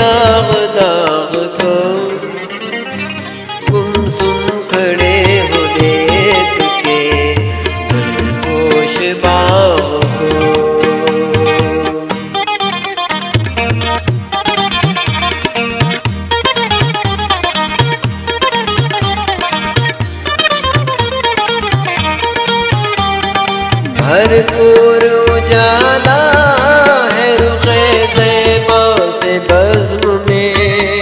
दाग दाग को गुमसुम खड़े हो देख के गुलपोश बाग को। भरपूर उजाला है रुखे ज़ैबा से बज़्म में,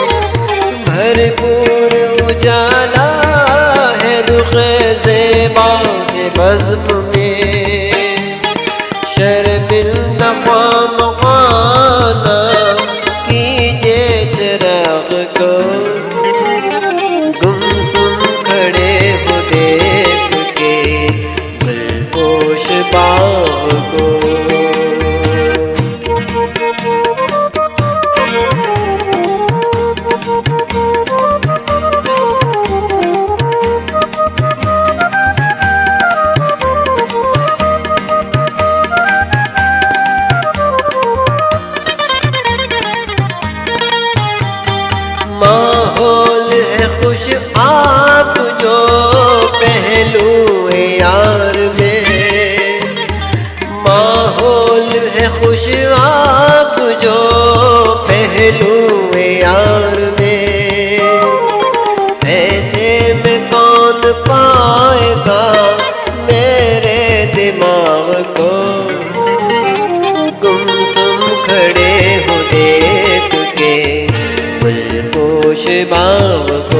भरपूर उजाला है रुखे ज़ैबा से बज़्म में। शर्बिल नफ़ा मग़ाना कीजिए चिराग को गुमसुम खड़े हो देख के गुलपोश बाग को। माहौल है खुश आप जो पहलू है यार में, माहौल है खुश आप जो पहलू है यार में। ऐसे में कौन पाएगा मेरे दिमाग को गुमसुम खड़े हो देख के गुलपोश बाग को।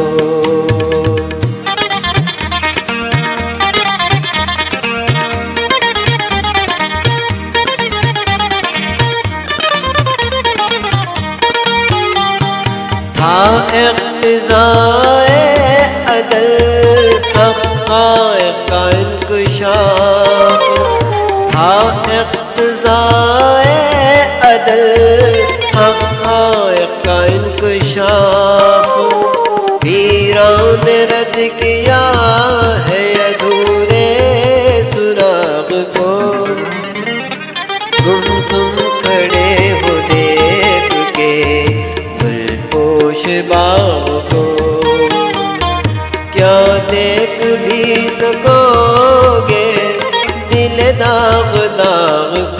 था इक़्तिज़ाए अदल हक़ाइक़ का इंकशाफ, था इक़्तिज़ाए अदल हक़ाइक़ का इंकशाफ। पीरान ने रद्द किया है अधूरे सुराग को गुमसुम खड़े हो देख के गुलपोश बाग को। क्या देख भी सकोगे दिल दाग दाग